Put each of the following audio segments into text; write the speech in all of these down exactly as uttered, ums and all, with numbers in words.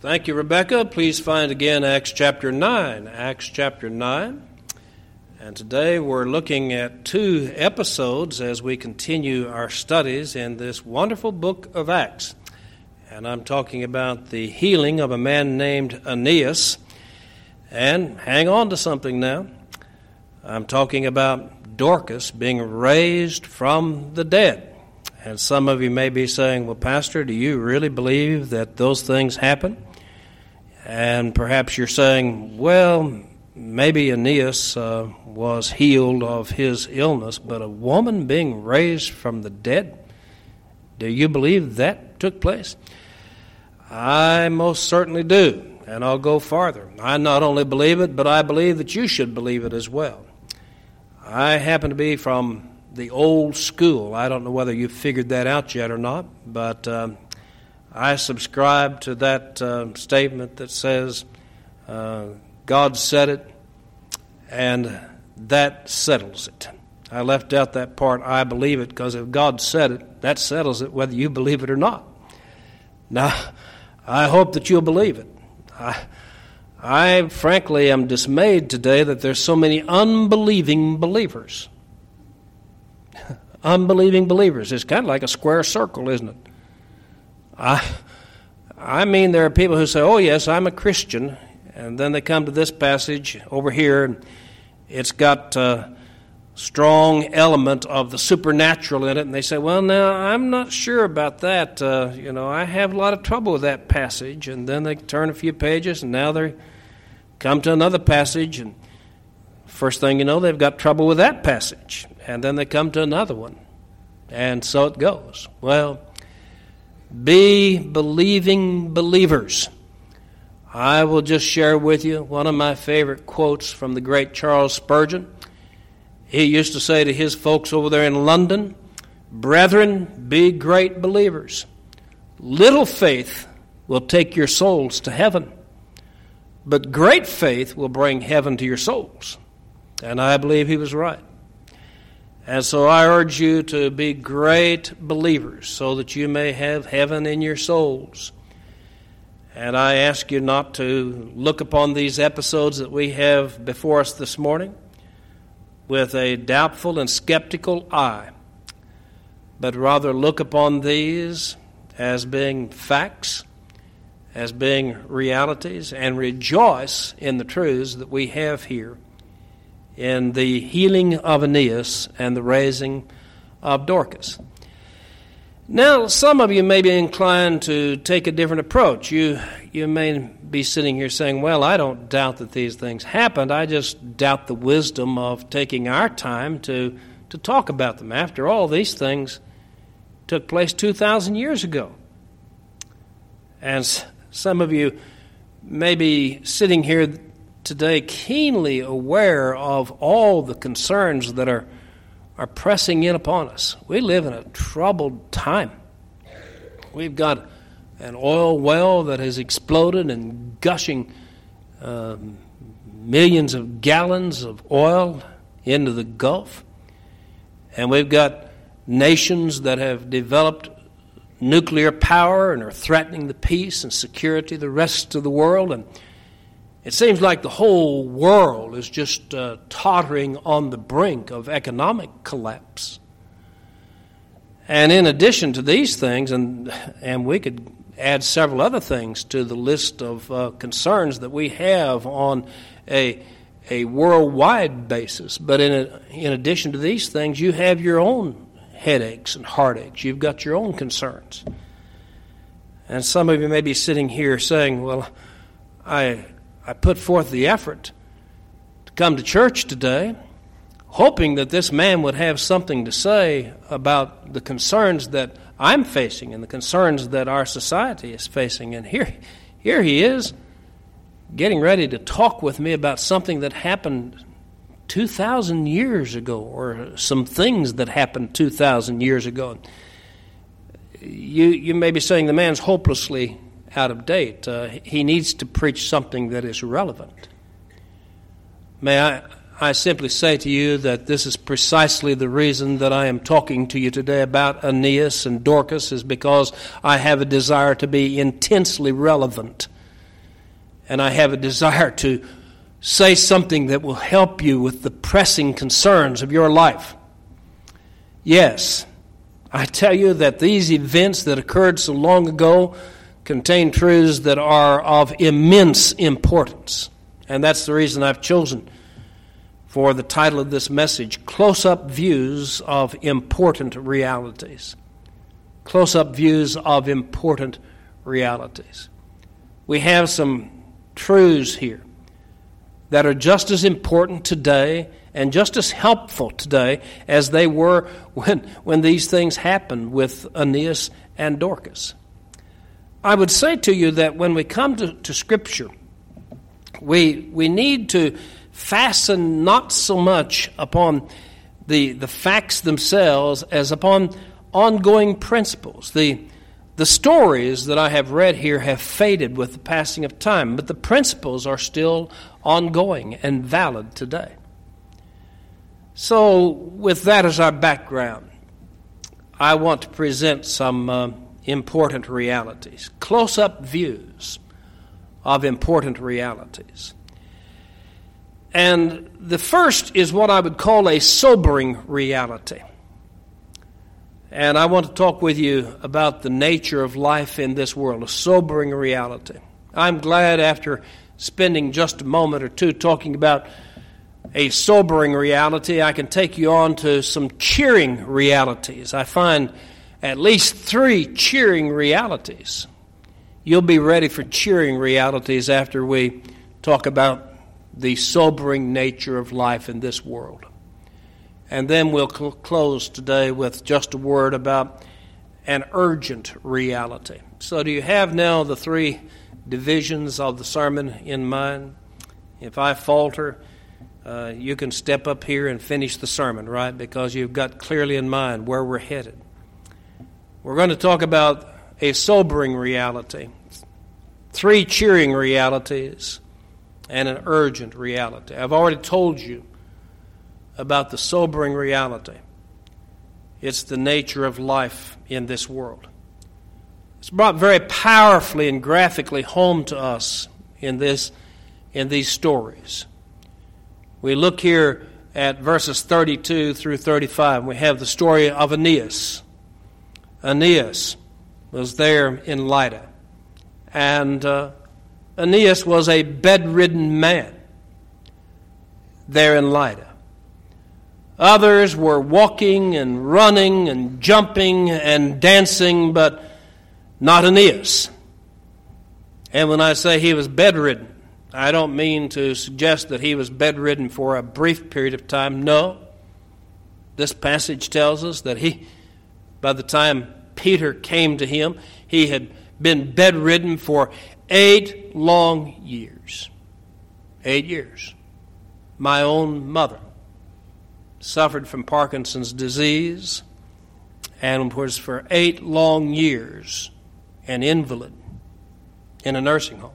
Thank you, Rebecca. Please find again Acts chapter nine. Acts chapter nine. And today we're looking at two episodes as we continue our studies in this wonderful book of Acts. And I'm talking about the healing of a man named Aeneas. And hang on to something now. I'm talking about Dorcas being raised from the dead. And some of you may be saying, well, Pastor, do you really believe that those things happen? And perhaps you're saying, well, maybe Aeneas uh, was healed of his illness, but a woman being raised from the dead, do you believe that took place? I most certainly do, and I'll go farther. I not only believe it, but I believe that you should believe it as well. I happen to be from the old school. I don't know whether you've figured that out yet or not, but um, I subscribe to that uh, statement that says, uh, God said it, and that settles it. I left out that part, I believe it, because if God said it, that settles it whether you believe it or not. Now, I hope that you'll believe it. I, I frankly am dismayed today that there's so many unbelieving believers. Unbelieving believers. It's kind of like a square circle, isn't it? I, I mean, there are people who say, oh, yes, I'm a Christian, and then they come to this passage over here, and it's got a strong element of the supernatural in it, and they say, well, now, I'm not sure about that. Uh, you know, I have a lot of trouble with that passage, and then they turn a few pages, and now they come to another passage, and first thing you know, they've got trouble with that passage, and then they come to another one, and so it goes. Well, be believing believers. I will just share with you one of my favorite quotes from the great Charles Spurgeon. He used to say to his folks over there in London, brethren, be great believers. Little faith will take your souls to heaven, but great faith will bring heaven to your souls. And I believe he was right. And so I urge you to be great believers so that you may have heaven in your souls. And I ask you not to look upon these episodes that we have before us this morning with a doubtful and skeptical eye, but rather look upon these as being facts, as being realities, and rejoice in the truths that we have here in the healing of Aeneas and the raising of Dorcas. Now, some of you may be inclined to take a different approach. You you may be sitting here saying, well, I don't doubt that these things happened. I just doubt the wisdom of taking our time to, to talk about them. After all, these things took place two thousand years ago. And some of you may be sitting here today keenly aware of all the concerns that are, are pressing in upon us. We live in a troubled time. We've got an oil well that has exploded and gushing uh, millions of gallons of oil into the Gulf. And we've got nations that have developed nuclear power and are threatening the peace and security of the rest of the world. And it seems like the whole world is just uh, tottering on the brink of economic collapse. And in addition to these things, and and we could add several other things to the list of uh, concerns that we have on a a worldwide basis. But in a, in addition to these things, you have your own headaches and heartaches. You've got your own concerns. And some of you may be sitting here saying, well, I... I put forth the effort to come to church today, hoping that this man would have something to say about the concerns that I'm facing and the concerns that our society is facing. And here, here he is, getting ready to talk with me about something that happened two thousand years ago, or some things that happened two thousand years ago. You, you may be saying the man's hopelessly out of date. Uh, he needs to preach something that is relevant. May I, I simply say to you that this is precisely the reason that I am talking to you today about Aeneas and Dorcas, is because I have a desire to be intensely relevant and I have a desire to say something that will help you with the pressing concerns of your life. Yes, I tell you that these events that occurred so long ago contain truths that are of immense importance. And that's the reason I've chosen for the title of this message, Close-Up Views of Important Realities. Close-up views of important realities. We have some truths here that are just as important today and just as helpful today as they were when, when these things happened with Aeneas and Dorcas. I would say to you that when we come to, to Scripture, we we need to fasten not so much upon the, the facts themselves as upon ongoing principles. The The stories that I have read here have faded with the passing of time, but the principles are still ongoing and valid today. So, with that as our background, I want to present some uh, important realities, close-up views of important realities. And the first is what I would call a sobering reality. And I want to talk with you about the nature of life in this world, a sobering reality. I'm glad after spending just a moment or two talking about a sobering reality, I can take you on to some cheering realities. I find at least three cheering realities. You'll be ready for cheering realities after we talk about the sobering nature of life in this world. And then we'll cl- close today with just a word about an urgent reality. So do you have now the three divisions of the sermon in mind? If I falter, uh, you can step up here and finish the sermon, right? Because you've got clearly in mind where we're headed. We're going to talk about a sobering reality, three cheering realities, and an urgent reality. I've already told you about the sobering reality. It's the nature of life in this world. It's brought very powerfully and graphically home to us in this, in these stories. We look here at verses thirty-two through thirty-five. We have the story of Aeneas. Aeneas was there in Lydda, and uh, Aeneas was a bedridden man there in Lydda. Others were walking and running and jumping and dancing, but not Aeneas. And when I say he was bedridden, I don't mean to suggest that he was bedridden for a brief period of time. No. This passage tells us that he, by the time Peter came to him, he had been bedridden for eight long years. Eight years. My own mother suffered from Parkinson's disease and was for eight long years an invalid in a nursing home.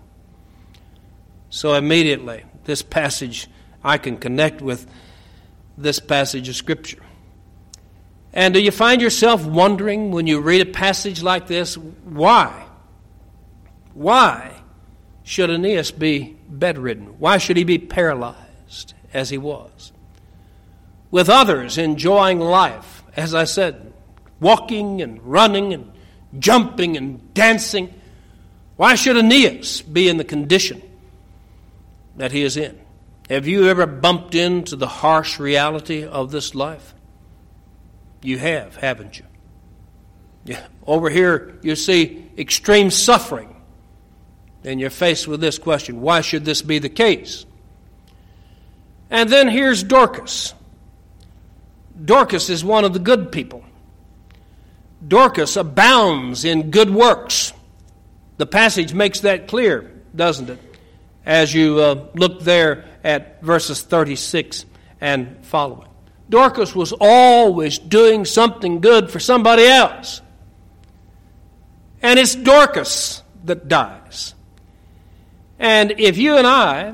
So immediately, this passage, I can connect with this passage of Scripture. And do you find yourself wondering when you read a passage like this, why? Why should Aeneas be bedridden? Why should he be paralyzed as he was? With others enjoying life, as I said, walking and running and jumping and dancing. Why should Aeneas be in the condition that he is in? Have you ever bumped into the harsh reality of this life? You have, haven't you? Yeah. Over here you see extreme suffering, and you're faced with this question, why should this be the case? And then here's Dorcas. Dorcas is one of the good people. Dorcas abounds in good works. The passage makes that clear, doesn't it? As you uh, look there at verses thirty-six and following. Dorcas was always doing something good for somebody else. And it's Dorcas that dies. And if you and I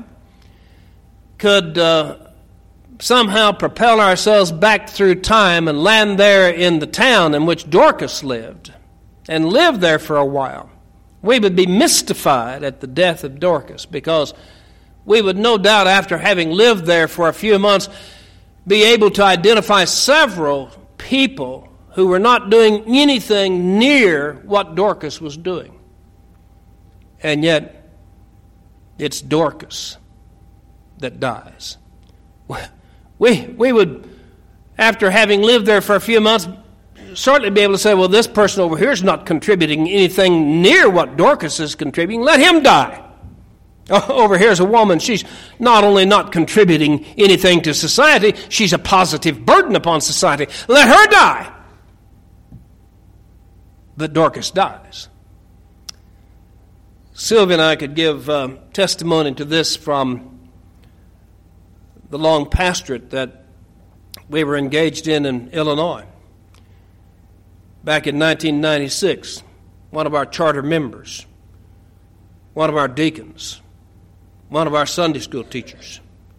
could uh, somehow propel ourselves back through time and land there in the town in which Dorcas lived, and lived there for a while, We would be mystified at the death of Dorcas, because we would no doubt, after having lived there for a few months, be able to identify several people who were not doing anything near what Dorcas was doing. And yet, it's Dorcas that dies. We, we would, after having lived there for a few months, certainly be able to say, well, this person over here is not contributing anything near what Dorcas is contributing. Let him die. Over here is a woman. She's not only not contributing anything to society, she's a positive burden upon society. Let her die. But Dorcas dies. Sylvia and I could give um, testimony to this from the long pastorate that we were engaged in in Illinois. Back in nineteen ninety-six, one of our charter members, one of our deacons, one of our Sunday school teachers,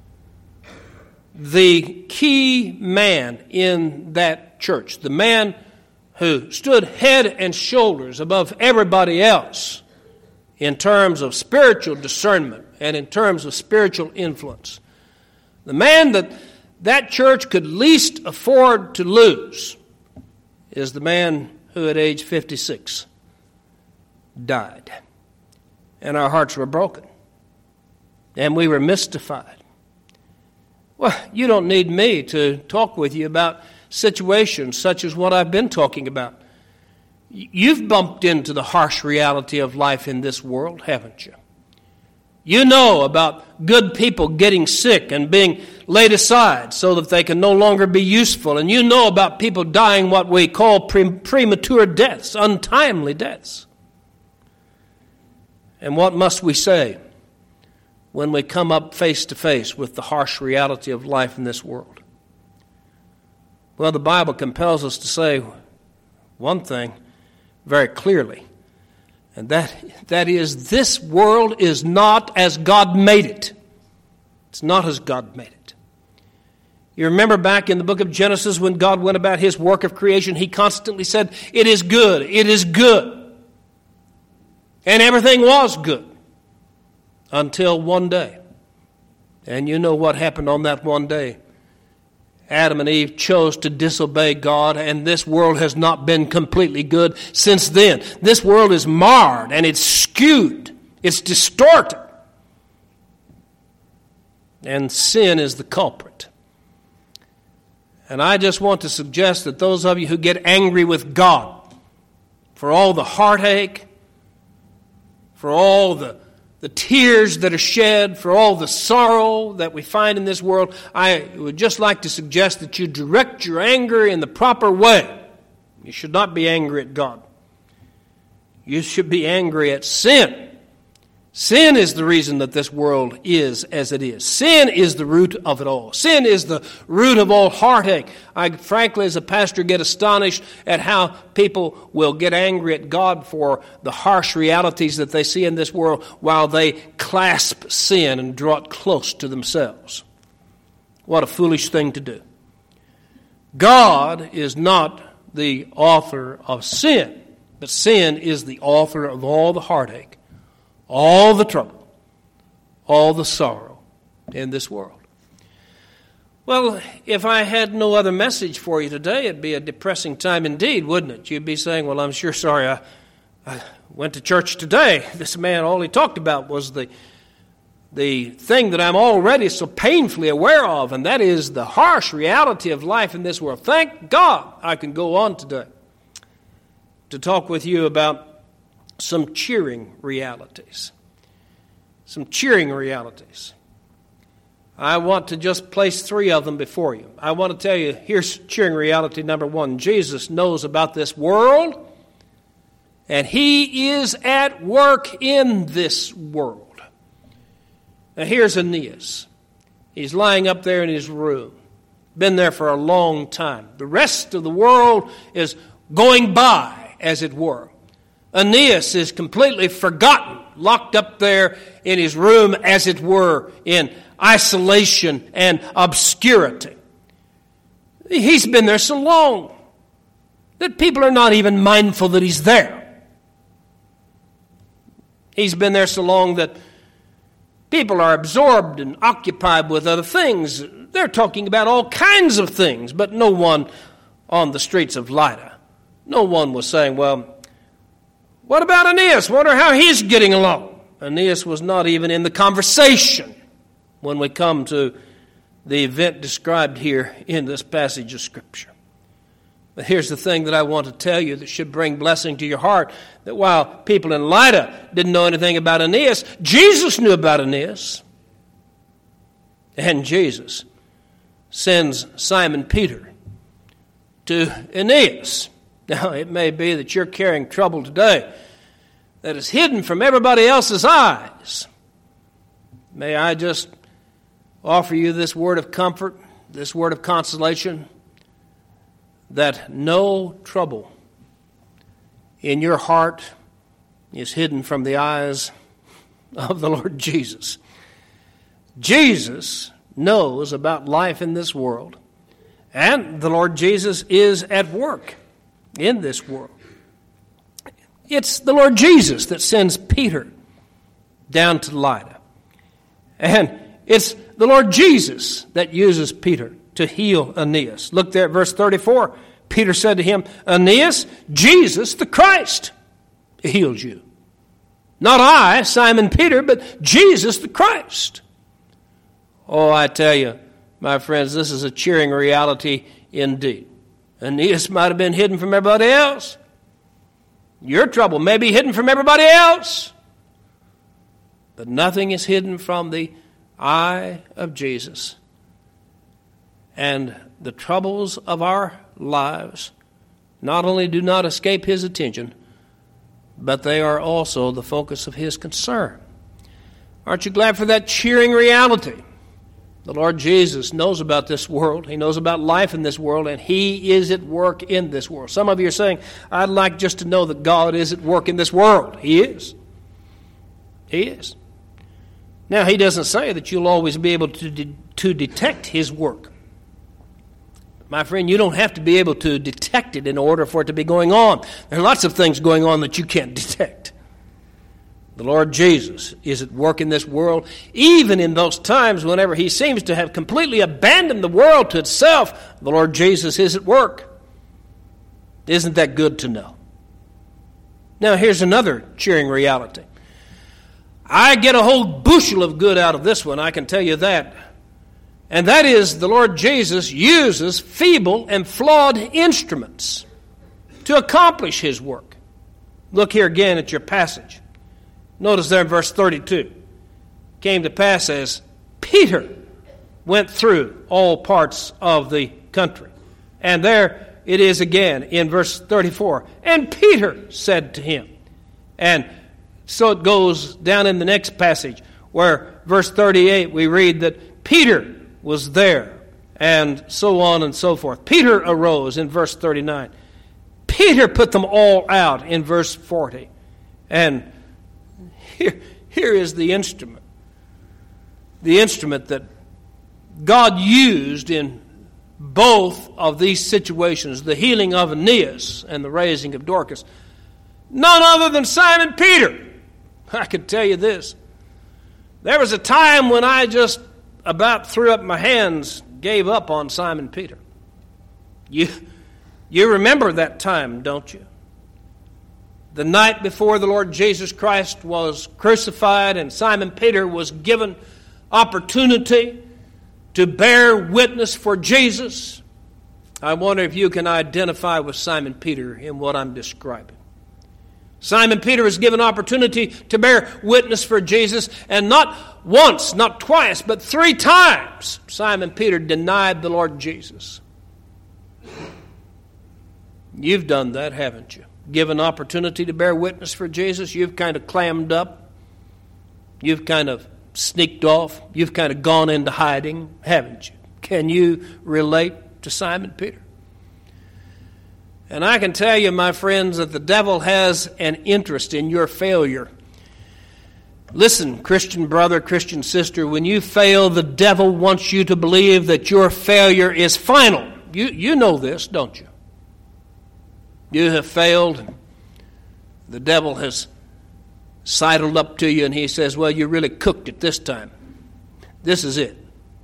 the key man in that church, the man who stood head and shoulders above everybody else in terms of spiritual discernment and in terms of spiritual influence, the man that that church could least afford to lose, is the man who at age fifty-six died. And our hearts were broken. And we were mystified. Well, you don't need me to talk with you about situations such as what I've been talking about. You've bumped into the harsh reality of life in this world, haven't you? You know about good people getting sick and being laid aside so that they can no longer be useful. And you know about people dying what we call pre- premature deaths, untimely deaths. And what must we say when we come up face to face with the harsh reality of life in this world? Well, the Bible compels us to say one thing very clearly. And that, that is, this world is not as God made it. It's not as God made it. You remember back in the book of Genesis when God went about his work of creation, he constantly said, it is good, it is good. And everything was good until one day. And you know what happened on that one day. Adam and Eve chose to disobey God, and this world has not been completely good since then. This world is marred, and it's skewed. It's distorted. And sin is the culprit. And I just want to suggest that those of you who get angry with God for all the heartache, for all the the tears that are shed, for all the sorrow that we find in this world, I would just like to suggest that you direct your anger in the proper way. You should not be angry at God. You should be angry at sin. Sin is the reason that this world is as it is. Sin is the root of it all. Sin is the root of all heartache. I frankly, as a pastor, get astonished at how people will get angry at God for the harsh realities that they see in this world while they clasp sin and draw it close to themselves. What a foolish thing to do. God is not the author of sin, but sin is the author of all the heartache, all the trouble, all the sorrow in this world. Well, if I had no other message for you today, it'd be a depressing time indeed, wouldn't it? You'd be saying, well, I'm sure sorry I, I went to church today. This man, all he talked about was the, the thing that I'm already so painfully aware of, and that is the harsh reality of life in this world. Thank God I can go on today to talk with you about some cheering realities. Some cheering realities. I want to just place three of them before you. I want to tell you, here's cheering reality number one. Jesus knows about this world, and he is at work in this world. Now here's Aeneas. He's lying up there in his room. Been there for a long time. The rest of the world is going by, as it were. Aeneas is completely forgotten, locked up there in his room, as it were, in isolation and obscurity. He's been there so long that people are not even mindful that he's there. He's been there so long that people are absorbed and occupied with other things. They're talking about all kinds of things, but no one on the streets of Lydda, no one was saying, well, what about Aeneas? Wonder how he's getting along. Aeneas was not even in the conversation when we come to the event described here in this passage of Scripture. But here's the thing that I want to tell you that should bring blessing to your heart, that while people in Lydda didn't know anything about Aeneas, Jesus knew about Aeneas. And Jesus sends Simon Peter to Aeneas. Now, it may be that you're carrying trouble today that is hidden from everybody else's eyes. May I just offer you this word of comfort, this word of consolation, that no trouble in your heart is hidden from the eyes of the Lord Jesus. Jesus knows about life in this world, and the Lord Jesus is at work in this world. It's the Lord Jesus that sends Peter down to Lydda. And it's the Lord Jesus that uses Peter to heal Aeneas. Look there at verse thirty-four. Peter said to him, Aeneas, Jesus the Christ healed you. Not I, Simon Peter, but Jesus the Christ. Oh, I tell you, my friends, this is a cheering reality indeed. Aeneas might have been hidden from everybody else. Your trouble may be hidden from everybody else. But nothing is hidden from the eye of Jesus. And the troubles of our lives not only do not escape his attention, but they are also the focus of his concern. Aren't you glad for that cheering reality? The Lord Jesus knows about this world. He knows about life in this world, and he is at work in this world. Some of you are saying, I'd like just to know that God is at work in this world. He is. He is. Now, he doesn't say that you'll always be able to, de- to detect his work. My friend, you don't have to be able to detect it in order for it to be going on. There are lots of things going on that you can't detect. The Lord Jesus is at work in this world, even in those times whenever he seems to have completely abandoned the world to itself. The Lord Jesus is at work. Isn't that good to know? Now, here's another cheering reality. I get a whole bushel of good out of this one, I can tell you that. And that is, the Lord Jesus uses feeble and flawed instruments to accomplish his work. Look here again at your passage. Notice there in verse thirty-two. Came to pass as Peter went through all parts of the country. And there it is again in verse thirty-four. And Peter said to him. And so it goes down in the next passage where verse thirty-eight we read that Peter was there and so on and so forth. Peter arose in verse thirty-nine. Peter put them all out in verse forty. And Here, here is the instrument. The instrument that God used in both of these situations, the healing of Aeneas and the raising of Dorcas. None other than Simon Peter. I can tell you this. There was a time when I just about threw up my hands, gave up on Simon Peter. You, you remember that time, don't you? The night before the Lord Jesus Christ was crucified and Simon Peter was given opportunity to bear witness for Jesus. I wonder if you can identify with Simon Peter in what I'm describing. Simon Peter was given opportunity to bear witness for Jesus, and not once, not twice, but three times Simon Peter denied the Lord Jesus. You've done that, haven't you? Given opportunity to bear witness for Jesus, you've kind of clammed up. You've kind of sneaked off. You've kind of gone into hiding, haven't you? Can you relate to Simon Peter? And I can tell you, my friends, that the devil has an interest in your failure. Listen, Christian brother, Christian sister, when you fail, the devil wants you to believe that your failure is final. You, you know this, don't you? You have failed. The devil has sidled up to you and he says, well, you really cooked it this time. This is it.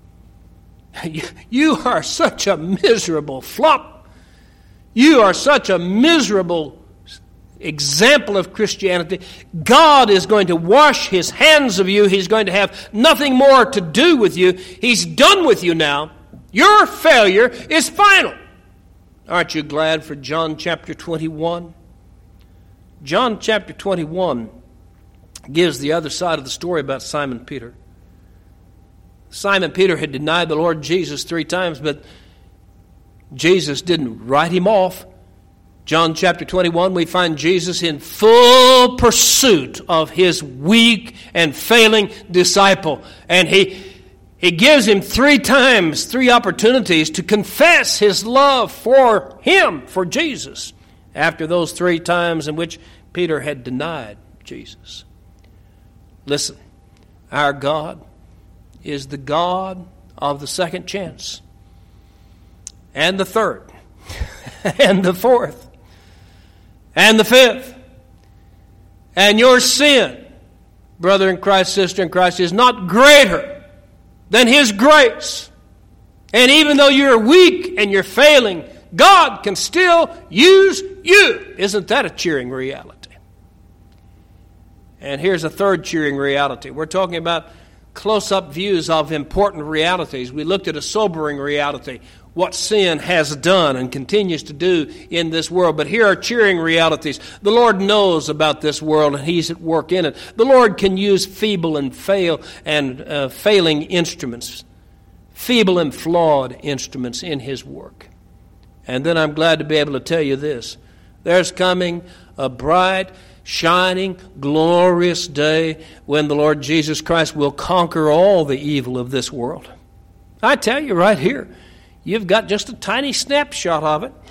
You are such a miserable flop. You are such a miserable example of Christianity. God is going to wash his hands of you. He's going to have nothing more to do with you. He's done with you now. Your failure is final. Aren't you glad for John chapter twenty-one? John chapter twenty-one gives the other side of the story about Simon Peter. Simon Peter had denied the Lord Jesus three times, but Jesus didn't write him off. John chapter twenty-one, we find Jesus in full pursuit of his weak and failing disciple. And he, he gives him three times, three opportunities to confess his love for him, for Jesus, after those three times in which Peter had denied Jesus. Listen, our God is the God of the second chance, and the third, and the fourth, and the fifth. And your sin, brother in Christ, sister in Christ, is not greater than his grace. And even though you're weak and you're failing, God can still use you. Isn't that a cheering reality? And here's a third cheering reality. We're talking about close-up views of important realities. We looked at a sobering reality, what sin has done and continues to do in this world. But here are cheering realities. The Lord knows about this world and he's at work in it. The Lord can use feeble and fail and uh, failing instruments, feeble and flawed instruments in his work. And then I'm glad to be able to tell you this. There's coming a bright, shining, glorious day when the Lord Jesus Christ will conquer all the evil of this world. I tell you right here, you've got just a tiny snapshot of it.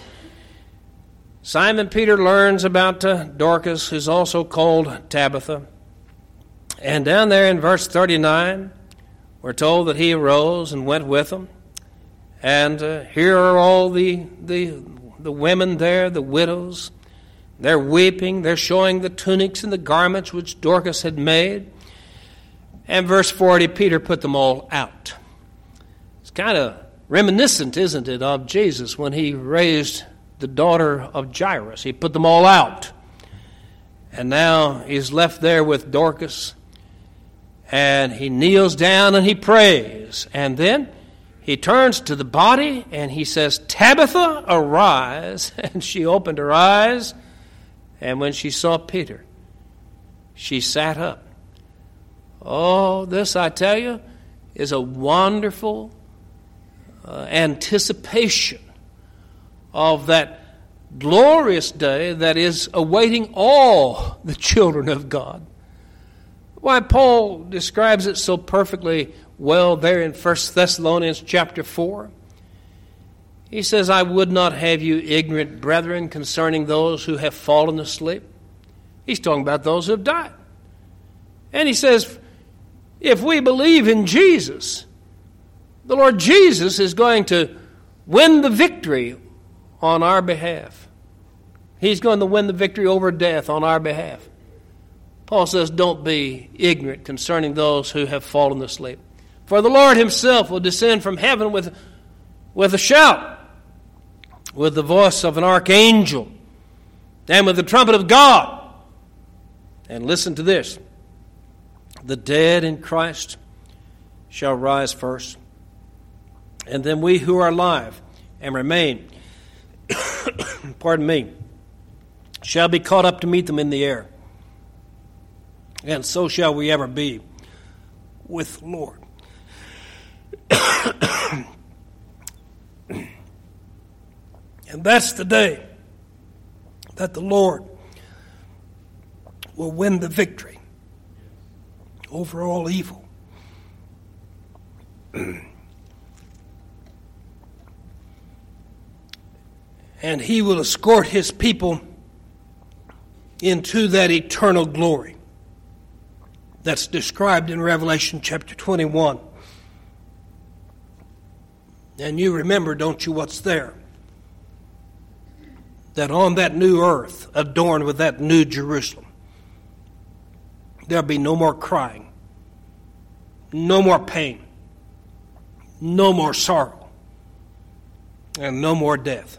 Simon Peter learns about uh, Dorcas, who's also called Tabitha. And down there in verse thirty-nine, we're told that he arose and went with them. And uh, here are all the, the, the women there, the widows. They're weeping. They're showing the tunics and the garments which Dorcas had made. And verse forty, Peter put them all out. It's kind of reminiscent, isn't it, of Jesus when he raised the daughter of Jairus. He put them all out. And now he's left there with Dorcas. And he kneels down and he prays. And then he turns to the body and he says, Tabitha, arise. And she opened her eyes. And when she saw Peter, she sat up. Oh, this, I tell you, is a wonderful uh, anticipation of that glorious day that is awaiting all the children of God. Why, Paul describes it so perfectly well there in First Thessalonians chapter four. He says, I would not have you ignorant, brethren, concerning those who have fallen asleep. He's talking about those who have died. And he says, if we believe in Jesus, the Lord Jesus is going to win the victory on our behalf. He's going to win the victory over death on our behalf. Paul says, don't be ignorant concerning those who have fallen asleep. For the Lord himself will descend from heaven with, with a shout, with the voice of an archangel, and with the trumpet of God. And listen to this. The dead in Christ shall rise first, and then we who are alive and remain, pardon me, shall be caught up to meet them in the air. And so shall we ever be with the Lord. And that's the day that the Lord will win the victory over all evil. And he will escort his people into that eternal glory that's described in Revelation chapter twenty-one. And you remember, don't you, what's there? That on that new earth, adorned with that new Jerusalem, there'll be no more crying, no more pain, no more sorrow, and no more death.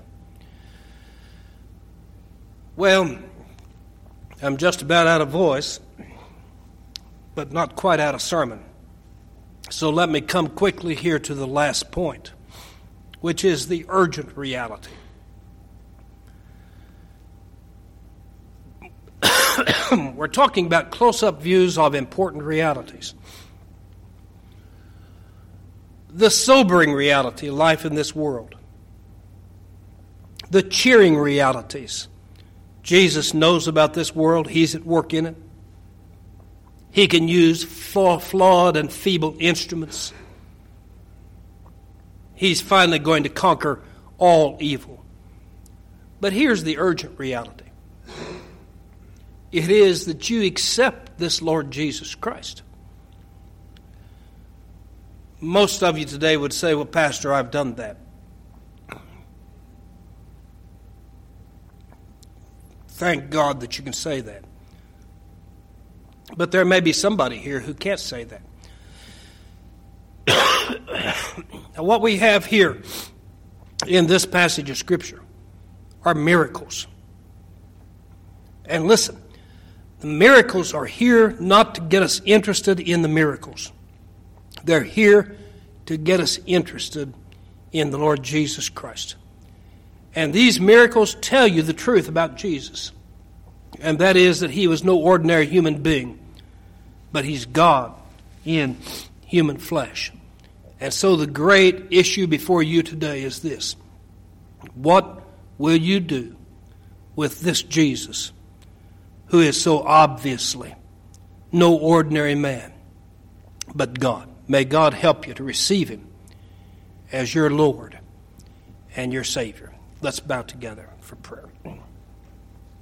Well, I'm just about out of voice, but not quite out of sermon. So let me come quickly here to the last point, which is the urgent reality. We're talking about close-up views of important realities. The sobering reality of life in this world. The cheering realities. Jesus knows about this world. He's at work in it. He can use flawed and feeble instruments. He's finally going to conquer all evil. But here's the urgent reality. It is that you accept this Lord Jesus Christ. Most of you today would say, well, Pastor, I've done that. Thank God that you can say that. But there may be somebody here who can't say that. Now, what we have here in this passage of Scripture are miracles. And listen, the miracles are here not to get us interested in the miracles. They're here to get us interested in the Lord Jesus Christ. And these miracles tell you the truth about Jesus. And that is that he was no ordinary human being, but he's God in human flesh. And so the great issue before you today is this. What will you do with this Jesus, who is so obviously no ordinary man, but God? May God help you to receive him as your Lord and your Savior. Let's bow together for prayer.